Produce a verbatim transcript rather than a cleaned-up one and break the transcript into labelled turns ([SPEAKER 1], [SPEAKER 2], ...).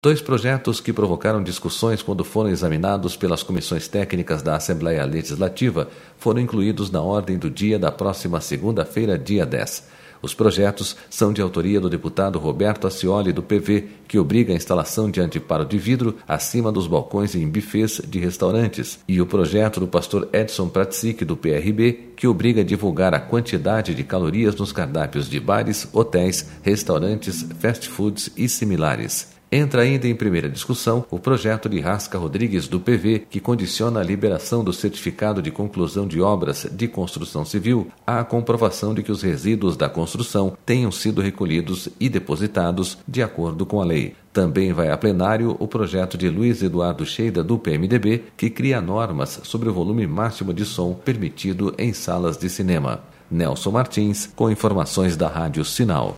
[SPEAKER 1] Dois projetos que provocaram discussões quando foram examinados pelas comissões técnicas da Assembleia Legislativa foram incluídos na ordem do dia da próxima segunda-feira, dia dez. Os projetos são de autoria do deputado Roberto Ascioli, do P V, que obriga a instalação de anteparo de vidro acima dos balcões em bufês de restaurantes, e o projeto do pastor Edson Pratsic, do P R B, que obriga a divulgar a quantidade de calorias nos cardápios de bares, hotéis, restaurantes, fast foods e similares. Entra ainda em primeira discussão o projeto de Rasca Rodrigues, do P V, que condiciona a liberação do certificado de conclusão de obras de construção civil à comprovação de que os resíduos da construção tenham sido recolhidos e depositados de acordo com a lei. Também vai a plenário o projeto de Luiz Eduardo Cheida, do P M D B, que cria normas sobre o volume máximo de som permitido em salas de cinema. Nelson Martins, com informações da Rádio Sinal.